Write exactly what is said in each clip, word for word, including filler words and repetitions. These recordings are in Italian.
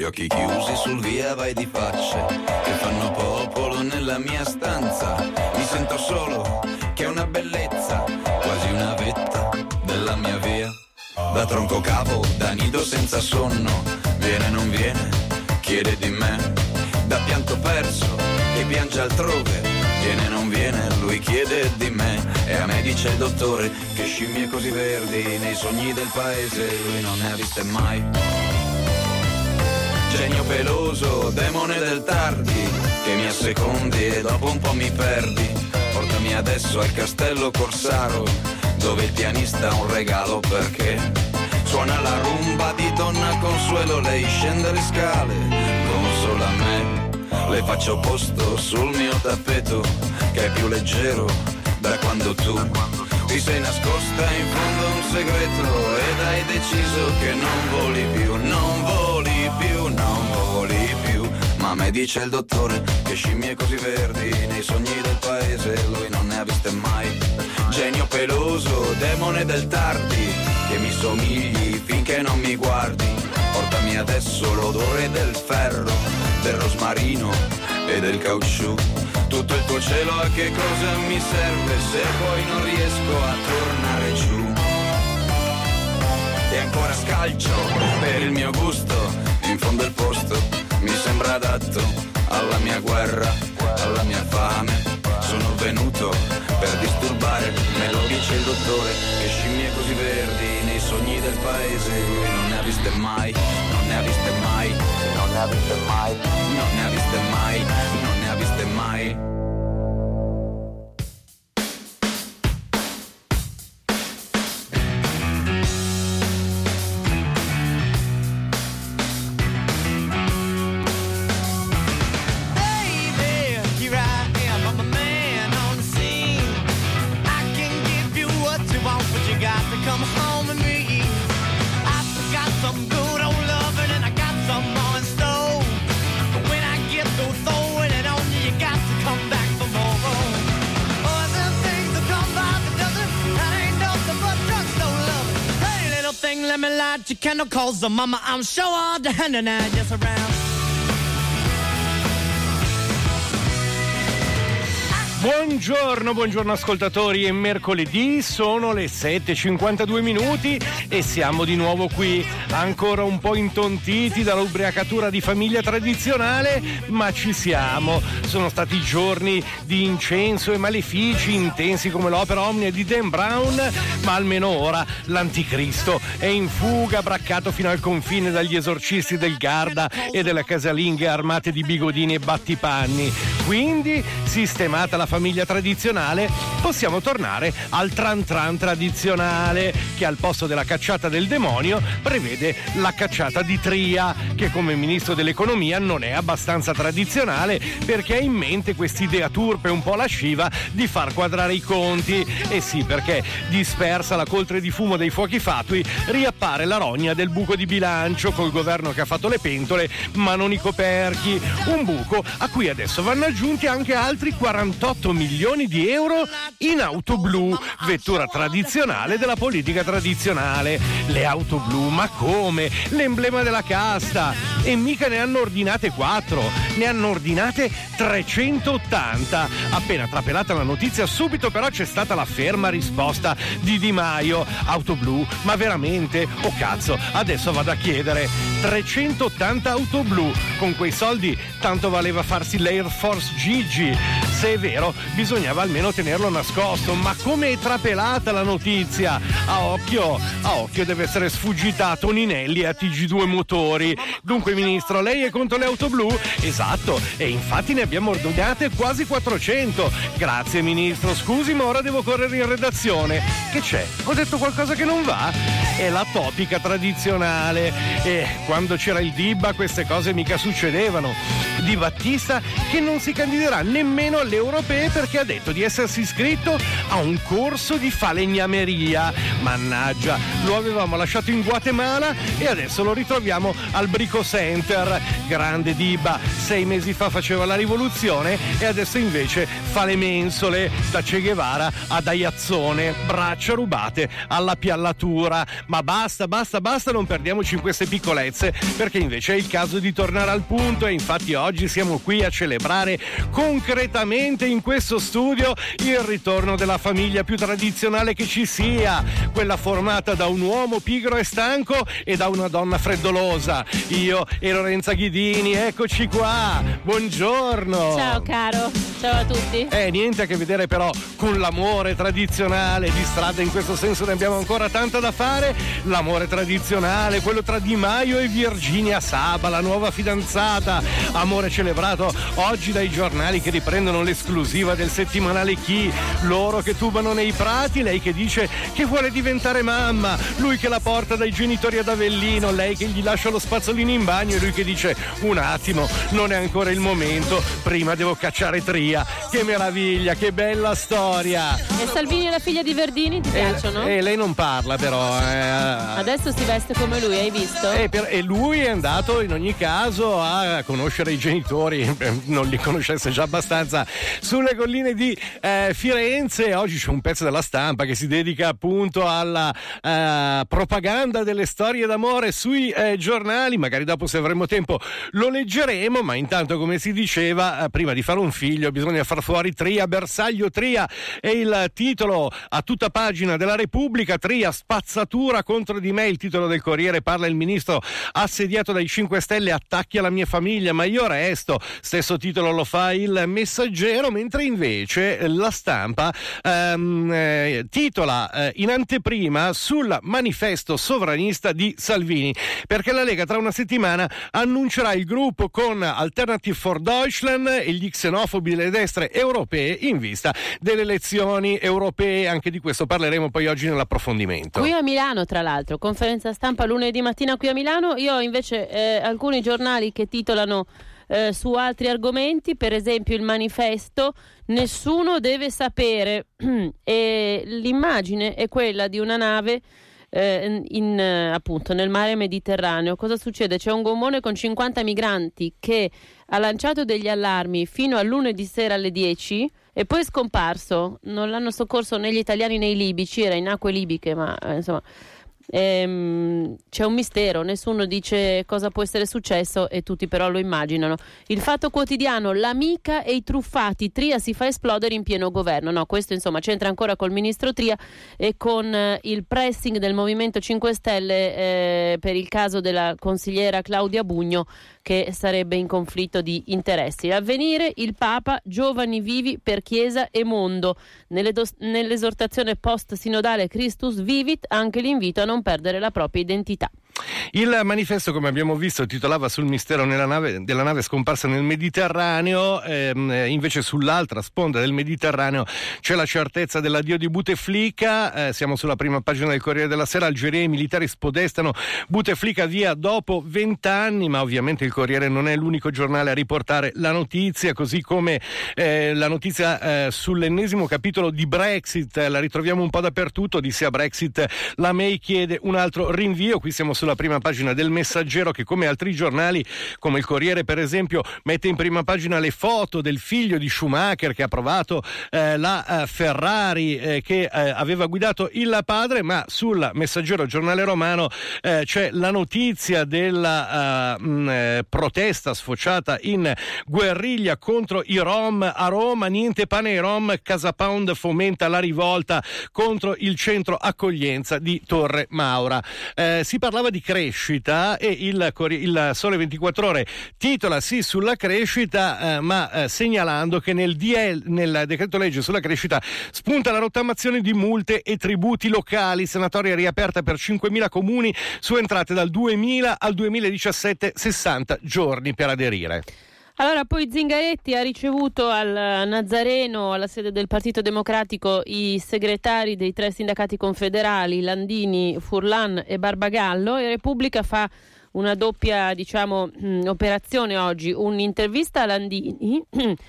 occhi chiusi sul via vai di facce che fanno popolo nella mia stanza. Mi sento solo, che è una bellezza, quasi una vetta della mia via. Da tronco capo, da nido senza sonno, viene non viene, chiede di me. Da pianto perso, che piange altrove, viene non viene, lui chiede di me. E a me dice il dottore che scimmie così verdi nei sogni del paese lui non ne ha viste mai. Genio peloso, demone del tardi, che mi assecondi e dopo un po' mi perdi. Portami adesso al castello Corsaro, dove il pianista ha un regalo perché suona la rumba di Donna Consuelo. Lei scende le scale, consola me. Le faccio posto sul mio tappeto, che è più leggero da quando tu ti sei nascosta in fondo a un segreto ed hai deciso che non voli più, non voli più, non voli più. Ma me dice il dottore che scimmie così verdi nei sogni del paese lui non ne ha viste mai. Genio peloso, demone del tardi, che mi somigli finché non mi guardi. Portami adesso l'odore del ferro, del rosmarino e del caucciù. Tutto il tuo cielo a che cosa mi serve se poi non riesco a tornare giù. E ancora scalcio per il mio gusto, in fondo il posto mi sembra adatto alla mia guerra, alla mia fame. Sono venuto per disturbare, me lo dice il dottore, che scimmie così verdi nei sogni del paese lui non ne ha viste mai, non ne ha viste mai, non ne ha viste mai, non ne ha viste mai, non ne ha viste mai. Let me light your candle, cause the mama I'm sure all the hand and I just around. Buongiorno, buongiorno ascoltatori, è mercoledì, sono le sette e cinquantadue minuti e siamo di nuovo qui, ancora un po' intontiti dall'ubriacatura di famiglia tradizionale, ma ci siamo. Sono stati giorni di incenso e malefici intensi come l'opera Omnia di Dan Brown, ma almeno ora l'anticristo è in fuga, braccato fino al confine dagli esorcisti del Garda e delle casalinghe armate di bigodini e battipanni. Quindi, sistemata la famiglia tradizionale, possiamo tornare al tran tran tradizionale, che al posto della cacciata del demonio prevede la cacciata di Tria, che come ministro dell'economia non è abbastanza tradizionale perché ha in mente quest'idea turpe un po' lasciva di far quadrare i conti. E sì, perché dispersa la coltre di fumo dei fuochi fatui riappare la rogna del buco di bilancio col governo che ha fatto le pentole ma non i coperchi, un buco a cui adesso vanno aggiunti anche altri quarantotto milioni di euro in auto blu, vettura tradizionale della politica tradizionale. Le auto blu, ma come? L'emblema della casta! E mica ne hanno ordinate quattro, ne hanno ordinate trecentottanta. Appena trapelata la notizia, subito però c'è stata la ferma risposta di Di Maio: auto blu? Ma veramente? Oh cazzo, adesso vado a chiedere. trecentottanta auto blu, con quei soldi tanto valeva farsi l'Air Force Gigi. Se è vero, bisognava almeno tenerlo nascosto. Ma come è trapelata la notizia? A occhio, a occhio deve essere sfuggita a Toninelli e a T G due Motori. Dunque, ministro, lei è contro le auto blu? Esatto, e infatti ne abbiamo ordinate quasi quattrocento. Grazie, ministro, scusi, ma ora devo correre in redazione. Che c'è? Ho detto qualcosa che non va? È la topica tradizionale. E quando c'era il Dibba queste cose mica succedevano. Di Battista che non si candiderà nemmeno alle europee perché ha detto di essersi iscritto a un corso di falegnameria. Mannaggia, lo avevamo lasciato in Guatemala e adesso lo ritroviamo al Brico Center. Grande Dibba, sei mesi fa faceva la rivoluzione e adesso invece fa le mensole, da Che Guevara a Daiazzone, braccia rubate alla piallatura. ma basta, basta, basta, non perdiamoci in queste piccolezze, perché invece è il caso di tornare al punto. E infatti oggi siamo qui a celebrare concretamente in questo studio il ritorno della famiglia più tradizionale che ci sia, quella formata da un uomo pigro e stanco e da una donna freddolosa. Io e Lorenza Ghidini, eccoci qua, buongiorno. Ciao caro, ciao a tutti. Eh, niente a che vedere però con l'amore tradizionale, di strada in questo senso ne abbiamo ancora tanta da fare. L'amore tradizionale, quello tra Di Maio e Virginia Saba, la nuova fidanzata, amore celebrato oggi dai giornali che riprendono l'esclusiva del settimanale Chi, loro che tubano nei prati, lei che dice che vuole diventare mamma, lui che la porta dai genitori ad Avellino, lei che gli lascia lo spazzolino in bagno e lui che dice un attimo, non è ancora il momento, prima devo cacciare Tria. Che meraviglia, che bella storia. E Salvini e la figlia di Verdini ti piacciono? E eh, lei non parla però eh. Adesso si veste come lui, hai visto? E, per, e lui è andato in ogni caso a conoscere i genitori, non li conoscesse già abbastanza, sulle colline di eh, Firenze. Oggi c'è un pezzo della Stampa che si dedica appunto alla eh, propaganda delle storie d'amore sui eh, giornali. Magari dopo, se avremo tempo, lo leggeremo, ma intanto, come si diceva, eh, prima di fare un figlio bisogna far fuori Tria. Bersaglio Tria è il titolo a tutta pagina della Repubblica. Tria, spazzatura contro di me, il titolo del Corriere. Parla il ministro assediato dai cinque Stelle, attacchi alla mia famiglia ma io resto. Stesso titolo lo fa il Messaggero, mentre invece la Stampa ehm, eh, titola eh, in anteprima sul manifesto sovranista di Salvini, perché la Lega tra una settimana annuncerà il gruppo con Alternative for Deutschland e gli xenofobi delle destre europee in vista delle elezioni europee. Anche di questo parleremo poi oggi nell'approfondimento. Qui a Milano, tra l'altro, conferenza stampa lunedì mattina qui a Milano. Io ho invece eh, alcuni giornali che titolano eh, su altri argomenti, per esempio il Manifesto, nessuno deve sapere, e l'immagine è quella di una nave eh, in, eh, appunto nel mare Mediterraneo. Cosa succede? C'è un gommone con cinquanta migranti che ha lanciato degli allarmi fino a lunedì sera alle dieci e poi è scomparso. Non l'hanno soccorso né gli italiani né i libici, era in acque libiche, ma eh, insomma ehm, c'è un mistero, nessuno dice cosa può essere successo e tutti però lo immaginano. Il Fatto Quotidiano, l'amica e i truffati, Tria si fa esplodere in pieno governo. No, questo insomma c'entra ancora col ministro Tria e con eh, il pressing del Movimento cinque Stelle eh, per il caso della consigliera Claudia Bugno, che sarebbe in conflitto di interessi. Avvenire, il Papa, giovani vivi per Chiesa e mondo. Nelle dos- nell'esortazione post-sinodale Christus Vivit anche l'invito a non perdere la propria identità. Il Manifesto, come abbiamo visto, titolava sul mistero nella nave, della nave scomparsa nel Mediterraneo, ehm, invece sull'altra sponda del Mediterraneo c'è la certezza dell'addio di Bouteflika. Eh, siamo sulla prima pagina del Corriere della Sera. Algeria e i militari spodestano Bouteflika via dopo vent'anni, ma ovviamente il Corriere non è l'unico giornale a riportare la notizia, così come eh, la notizia eh, sull'ennesimo capitolo di Brexit. La ritroviamo un po' dappertutto. Di sì a Brexit, la May chiede un altro rinvio. Qui siamo sulla prima pagina del Messaggero, che come altri giornali, come il Corriere per esempio, mette in prima pagina le foto del figlio di Schumacher che ha provato eh, la eh, Ferrari eh, che eh, aveva guidato il padre, ma sul Messaggero, giornale romano, eh, c'è la notizia della uh, mh, eh, protesta sfociata in guerriglia contro i Rom a Roma. Niente pane ai Rom, Casa Pound fomenta la rivolta contro il centro accoglienza di Torre Maura. Eh, si parlava di crescita e il, il Sole ventiquattro Ore titola sì sulla crescita, eh, ma eh, segnalando che nel, D L, nel decreto legge sulla crescita spunta la rottamazione di multe e tributi locali. Sanatoria riaperta per cinquemila comuni su entrate dal duemila al duemiladiciassette, sessanta giorni per aderire. Allora, poi Zingaretti ha ricevuto al Nazareno, alla sede del Partito Democratico, i segretari dei tre sindacati confederali, Landini, Furlan e Barbagallo, e Repubblica fa una doppia, diciamo, mh, operazione oggi, un'intervista a Landini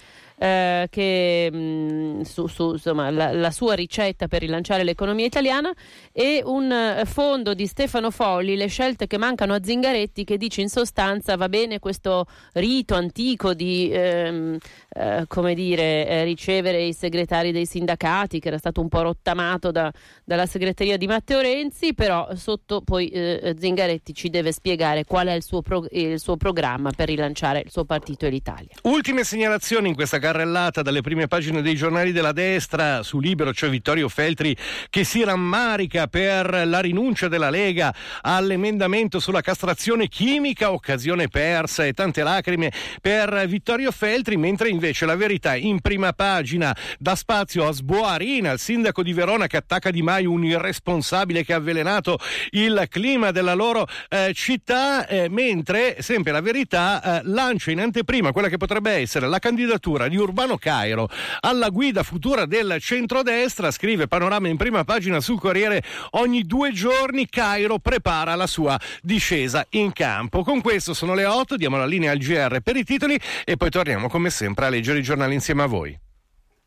eh, che mh, su, su insomma, la, la sua ricetta per rilanciare l'economia italiana, e un uh, fondo di Stefano Folli, le scelte che mancano a Zingaretti, che dice in sostanza va bene questo rito antico di ehm, eh, come dire, eh, ricevere i segretari dei sindacati, che era stato un po' rottamato da, dalla segreteria di Matteo Renzi, però sotto poi eh, Zingaretti ci deve spiegare qual è il suo, pro- il suo programma per rilanciare il suo partito e l'Italia. Ultime segnalazioni in questa carrellata dalle prime pagine dei giornali della destra. Su Libero c'è Vittorio Feltri che si rammarica per la rinuncia della Lega all'emendamento sulla castrazione chimica, occasione persa e tante lacrime per Vittorio Feltri, mentre invece La Verità in prima pagina dà spazio a Sboarina, il sindaco di Verona, che attacca Di Maio, un irresponsabile che ha avvelenato il clima della loro eh, città, eh, mentre sempre La Verità eh, lancia in anteprima quella che potrebbe essere la candidatura di Urbano Cairo alla guida futura del centrodestra. Scrive Panorama in prima pagina sul Corriere: ogni due giorni Cairo prepara la sua discesa in campo. Con questo sono le otto, diamo la linea al G R per i titoli e poi torniamo come sempre a leggere i giornali insieme a voi.